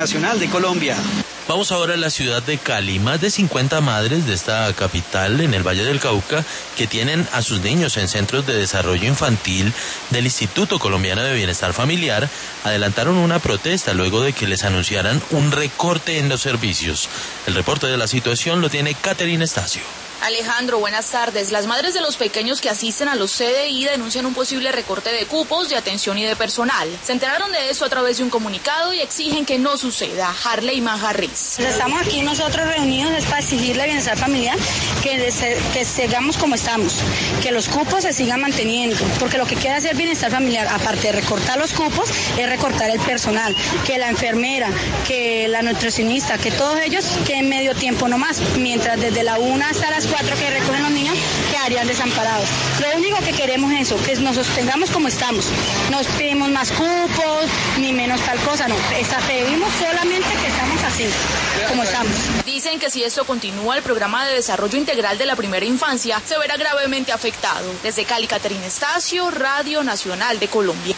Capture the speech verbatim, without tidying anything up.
Nacional de Colombia. Vamos ahora a la ciudad de Cali. Más de cincuenta madres de esta capital, en el Valle del Cauca, que tienen a sus niños en centros de desarrollo infantil del Instituto Colombiano de Bienestar Familiar, adelantaron una protesta luego de que les anunciaran un recorte en los servicios. El reporte de la situación lo tiene Caterina Estacio. Alejandro, buenas tardes. Las madres de los pequeños que asisten a los C D I denuncian un posible recorte de cupos, de atención y de personal. Se enteraron de eso a través de un comunicado y exigen que no suceda. Harley Manjarriz. Estamos aquí nosotros reunidos es para exigirle bienestar familiar, que, que sigamos como estamos, que los cupos se sigan manteniendo, porque lo que quiere hacer bienestar familiar, aparte de recortar los cupos, es recortar el personal, que la enfermera, que la nutricionista, que todos ellos queden medio tiempo nomás, mientras desde la una hasta las cuatro que recogen los niños quedarían desamparados. Lo único que queremos es eso, que nos sostengamos como estamos. No pedimos más cupos, ni menos tal cosa, no. Esa, pedimos solamente que estamos así, como estamos. Dicen que si esto continúa, el programa de desarrollo integral de la primera infancia se verá gravemente afectado. Desde Cali, Caterina Estacio, Radio Nacional de Colombia.